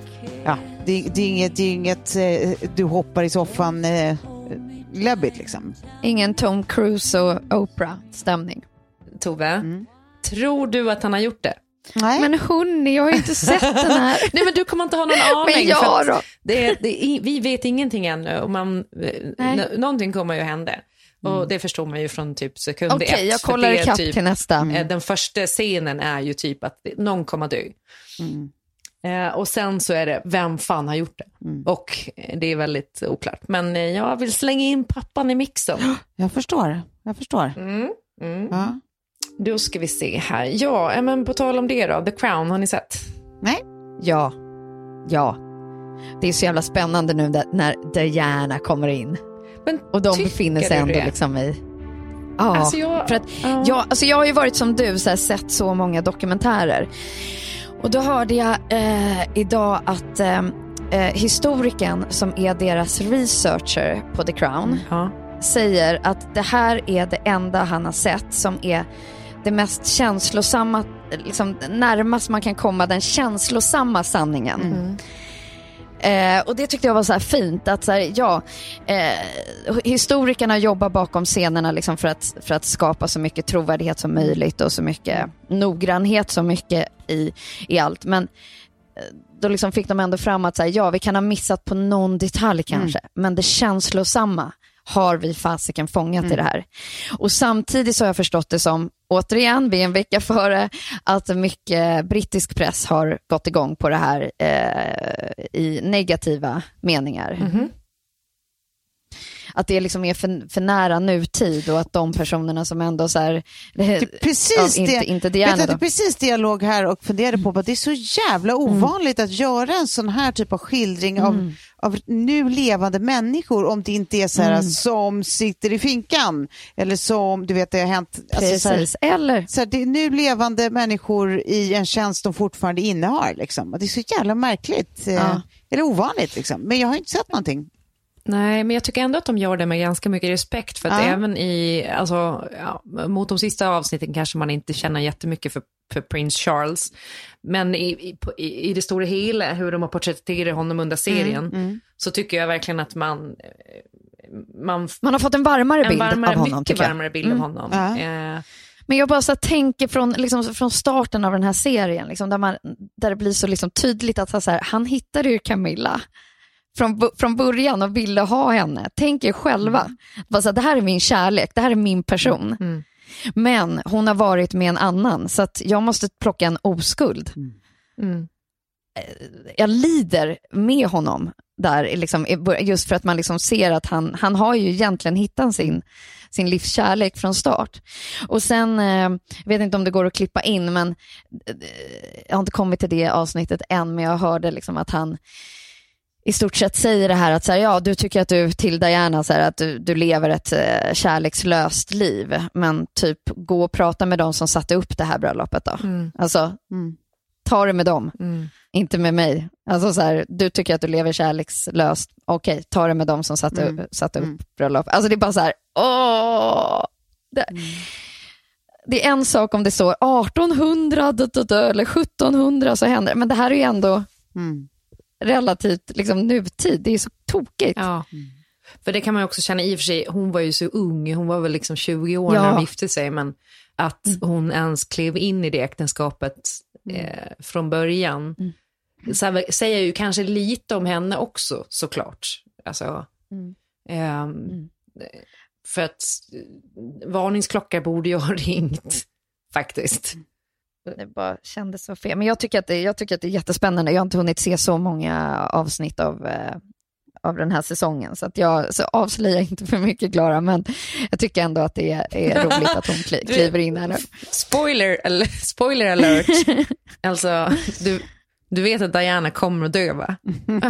det är inget du hoppar i soffan läbbigt liksom. Ingen Tom Cruise och Oprah-stämning. Tove, tror du att han har gjort det? Nej. Men hörni, jag har ju inte sett den här. Nej, men du kommer inte ha någon aning. Men jag då? Vi vet ingenting ännu. Och någonting kommer ju hända. Och det förstår man ju från typ sekund 1. Okej, jag kollar ikapp typ, till nästa. Den första scenen är ju typ att någon kommer dö. Och sen så är det, vem fan har gjort det? Och det är väldigt oklart. Men jag vill slänga in pappan i mixen. Jag förstår. Ja. Då ska vi se här. Ja, men på tal om det då. The Crown, har ni sett? Nej. Ja. Det är så jävla spännande nu när Diana kommer in. Men och de befinner sig ändå liksom i... Ja, alltså för att jag har ju varit som du, så här, sett så många dokumentärer. Och då hörde jag idag att historikern som är deras researcher på The Crown säger att det här är det enda han har sett som är det mest känslosamma, liksom närmast man kan komma den känslosamma sanningen. Och det tyckte jag var så här fint att så här, historikerna jobbar bakom scenerna liksom för att skapa så mycket trovärdighet som möjligt och så mycket noggrannhet som mycket i allt, men då liksom fick de ändå fram att så här, vi kan ha missat på någon detalj kanske, men det känslosamma har vi fasiken fångat i det här. Och samtidigt så har jag förstått det som, återigen, vi är en vecka före, att mycket brittisk press har gått igång på det här i negativa meningar. Att det liksom är för nära nutid och att de personerna som ändå så här... Precis inte Diana det är precis det jag låg här och funderade på. Att det är så jävla ovanligt att göra en sån här typ av skildring av nu levande människor, om det inte är så här som sitter i finkan eller som, du vet, det har hänt. Precis, alltså, eller... Så här, det är nu levande människor i en tjänst de fortfarande innehar. Liksom. Det är så jävla märkligt. Eller ovanligt liksom. Men jag har inte sett någonting. Nej, men jag tycker ändå att de gör det med ganska mycket respekt, för att även mot de sista avsnitten kanske man inte känner jättemycket för Prince Charles, men i det stora hela, hur de har porträtterat honom under serien, så tycker jag verkligen att man har fått en varmare bild av honom, mycket varmare bild av honom. Men jag bara så tänker från starten av den här serien, liksom, där det blir så liksom tydligt att så här, han hittade ju Camilla från början och ville ha henne. Tänk er själva. Bara så här, det här är min kärlek, det här är min person. Men hon har varit med en annan, så att jag måste plocka en oskuld. Jag lider med honom där, liksom, just för att man liksom ser att han har ju egentligen hittat sin livskärlek från start. Och sen, jag vet inte om det går att klippa in, men jag har inte kommit till det avsnittet än, men jag hörde liksom att han i stort sett säger det här att så här, du tycker att du till Diana så här, att du lever ett kärlekslöst liv, men typ gå och prata med dem som satte upp det här bröllopet då. Alltså, ta det med dem, inte med mig. Alltså så här, du tycker att du lever kärlekslöst, okej, ta det med dem som satte upp bröllop. Alltså det är bara så här, det är en sak om det står 1800 eller 1700 så händer, men det här är ju ändå relativt liksom nutid. Det är så tokigt. Ja. För det kan man ju också känna, i och för sig, hon var ju så ung, hon var väl liksom 20 år när de gifte sig, men att hon ens klev in i det äktenskapet från början. Så här, säger ju kanske lite om henne också, såklart. Alltså, för att varningsklocka borde ju ha ringt, faktiskt. Det bara kändes så fel. Men jag tycker att det är jättespännande. Jag har inte hunnit se så många avsnitt av den här säsongen. Så att jag avslöjar inte för mycket, Klara. Men jag tycker ändå att det är roligt att hon kliver in här nu. Spoiler alert. Alltså, du vet att Diana kommer att dö, va?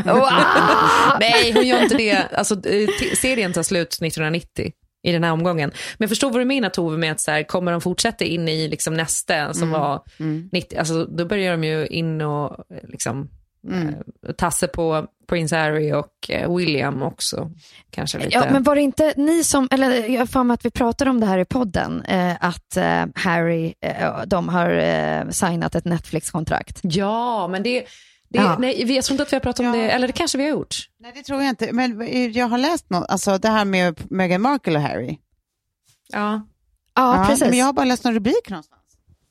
Nej, hon gör inte det. Alltså, serien tar slut 1990 i den här omgången. Men jag förstår vad du menar, Tove, med att så här, kommer de fortsätta in i liksom nästa som var 90, alltså då börjar de ju in och liksom tasse på Prince Harry och William också, kanske lite. Ja, men var det inte ni som, eller jag får med att vi pratade om det här i podden, att Harry, de har signat ett Netflix-kontrakt. Ja, men nej, jag tror inte att vi har pratat om det, eller det kanske vi har gjort. Nej, det tror jag inte, men jag har läst något, alltså det här med Meghan Markle och Harry. Ja, precis. Men jag har bara läst någon rubrik någonstans.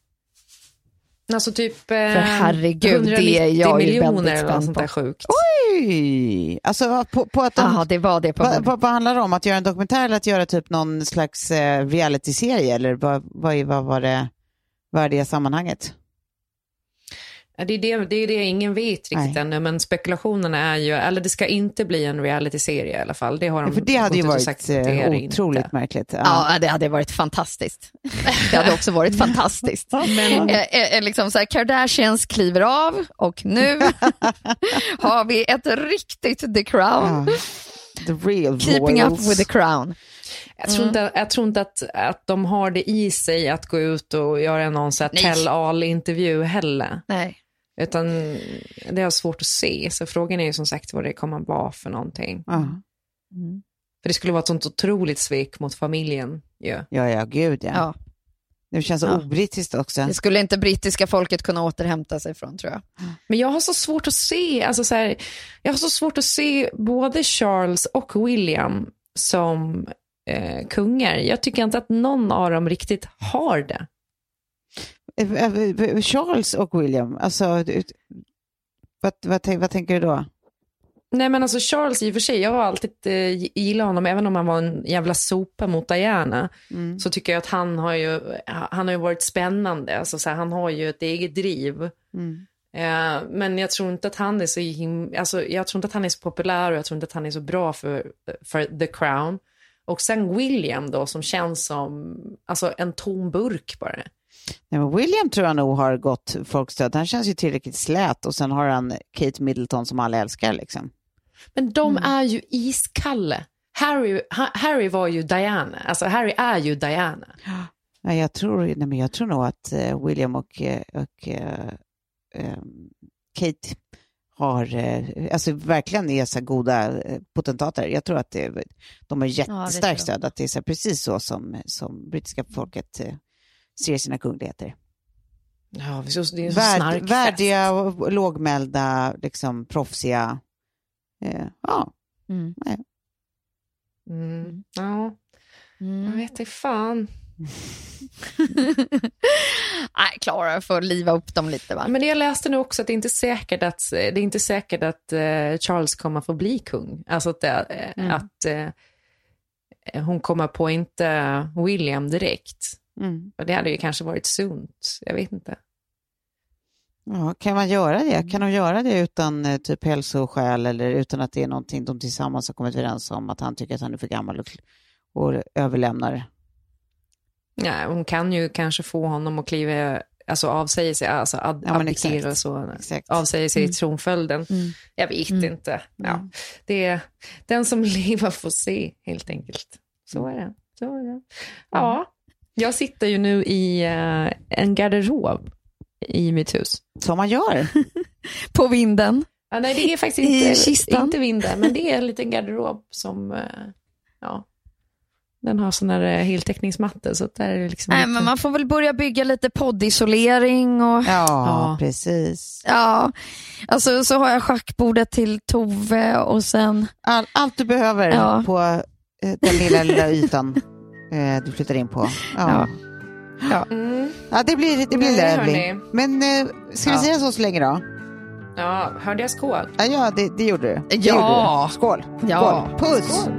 Alltså typ för herregud, det är jag miljoner eller något sånt där sjukt. Oj! Alltså på att det var det på vad handlar det om? Att göra en dokumentär eller att göra typ någon slags reality-serie? Eller vad är det sammanhanget? Ja, det är det ingen vet riktigt ännu, men spekulationerna är ju, eller det ska inte bli en reality-serie i alla fall. Det har de, för det hade ju varit sagt, otroligt inte märkligt. Ja, det hade varit fantastiskt. Det hade också varit fantastiskt. Men liksom så här, Kardashians kliver av och nu har vi ett riktigt The Crown. The real Keeping royals. up with the crown. Jag tror inte att de har det i sig att gå ut och göra någon så här tell-all-intervju heller. Nej. Utan det är svårt att se. Så frågan är ju som sagt vad det kommer vara för någonting. För det skulle vara ett sånt otroligt svek mot familjen. Ja, gud ja. Det känns så obrittiskt också. Det skulle inte brittiska folket kunna återhämta sig från, tror jag. Men jag har så svårt att se, alltså så här, jag har så svårt att se både Charles och William som kungar. Jag tycker inte att någon av dem riktigt har det. Charles och William, alltså vad tänker du då? Nej, men alltså Charles i och för sig, jag har alltid gillat honom, även om han var en jävla sopa mot Diana, så tycker jag att han har ju varit spännande, alltså så här, han har ju ett eget driv. Men jag tror inte att han är jag tror inte att han är så populär, och jag tror inte att han är så bra för The Crown. Och sen William då, som känns som alltså en tom burk bara. Nej, men William tror jag nog har gått folkstöd. Han känns ju tillräckligt slät, och sen har han Kate Middleton som alla älskar liksom. Men de är ju iskalle. Harry var ju Diana. Alltså Harry är ju Diana. Ja, jag tror nog att William och Kate har alltså verkligen är så goda potentater. Jag tror att de har jättestarkt stöd, att det är så precis så som brittiska folket ser sina kungligheter. Ja, det är så snarkfest. Värdiga och lågmälda, liksom proffsiga. Ja. Jag vet inte fan. Nej, Klara får liva upp dem lite, va? Men jag läste nu också att det är inte säkert att Charles kommer få bli kung. Alltså att hon kommer på inte William direkt. Och det hade ju kanske varit sunt. Jag vet inte. Ja, kan man göra det? Kan de göra det utan typ hälsoskäl, eller utan att det är någonting de tillsammans har kommit överens om, att han tycker att han är för gammal och överlämnar? Nej, hon kan ju kanske få honom att kliva, alltså avsäga sig, alltså abdikera och så, avsäga sig i tronföljden. Jag vet inte. Ja, det är den som lever får se, helt enkelt. Så är det. Ja, jag sitter ju nu i en garderob i mitt hus. Som man gör. På vinden. Ja, nej, det är faktiskt inte vinden, men det är en liten garderob som den har sån här heltäckningsmatta, så där är det liksom. Nej, men man får väl börja bygga lite poddisolering och ja, precis. Ja. Alltså så har jag schackbordet till Tove, och sen allt du behöver på den lilla ytan du flyttar in på. Ja. Ja, ja det blir lövligt. Men ska vi säga så länge då? Ja, hörde jag skål? Ja, det gjorde du. Ja. Skål. Ja. Skål. Puss. Skål.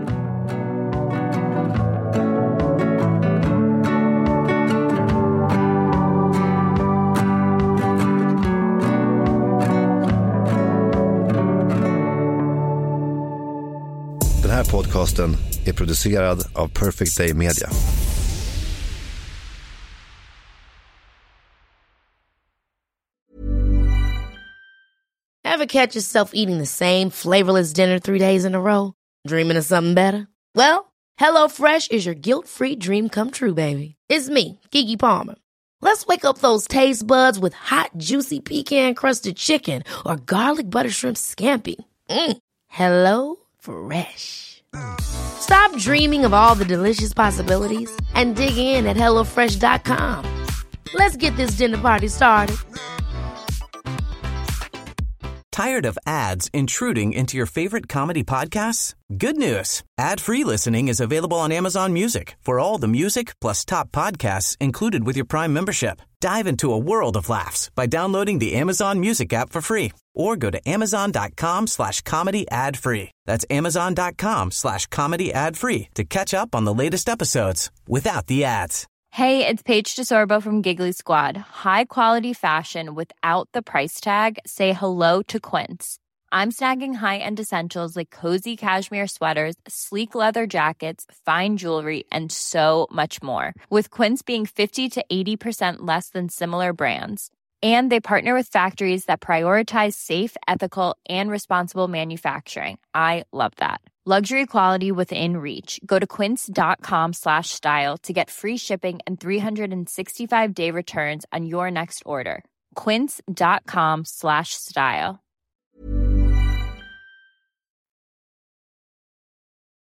Den här podcasten är producerad av Perfect Day Media. Ever catch yourself eating the same flavorless dinner 3 days in a row? Dreaming of something better? Well, HelloFresh is your guilt-free dream come true, baby. It's me, Keke Palmer. Let's wake up those taste buds with hot, juicy pecan-crusted chicken or garlic butter shrimp scampi. Hello Fresh. Stop dreaming of all the delicious possibilities and dig in at HelloFresh.com. Let's get this dinner party started. Tired of ads intruding into your favorite comedy podcasts? Good news. Ad-free listening is available on Amazon Music for all the music plus top podcasts included with your Prime membership. Dive into a world of laughs by downloading the Amazon Music app for free or go to amazon.com/comedy ad-free. That's amazon.com/comedy ad-free to catch up on the latest episodes without the ads. Hey, it's Paige DeSorbo from Giggly Squad. High quality fashion without the price tag. Say hello to Quince. I'm snagging high-end essentials like cozy cashmere sweaters, sleek leather jackets, fine jewelry, and so much more. With Quince being 50 to 80% less than similar brands. And they partner with factories that prioritize safe, ethical, and responsible manufacturing. I love that. Luxury quality within reach. Go to quince.com/style to get free shipping and 365-day returns on your next order. Quince.com/style.